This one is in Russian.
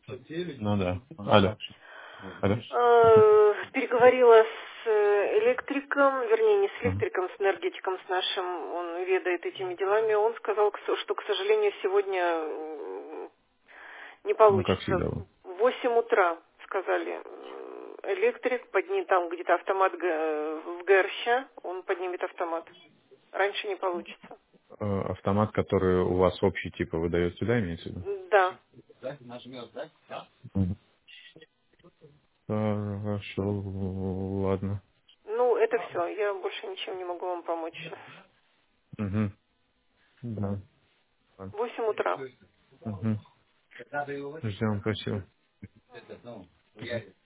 Ну да. Алло. Алло. Переговорила с электриком, вернее, не с Мгм. электриком, с энергетиком, с нашим, он ведает этими делами. Он сказал, что, к сожалению, сегодня не Ну, как получится. всегда. В 8 утра, сказали, электрик поднимет, там где-то автомат в ГРЩ, он поднимет автомат. Раньше не получится. Автомат, который у вас общий, типа, выдает сюда, имеется в виду? Да. Мгм. Хорошо, ладно. Ну, это все. Я больше ничем не могу вам помочь сейчас. Угу. Да. 8 утра. Угу. Ждем, спасибо.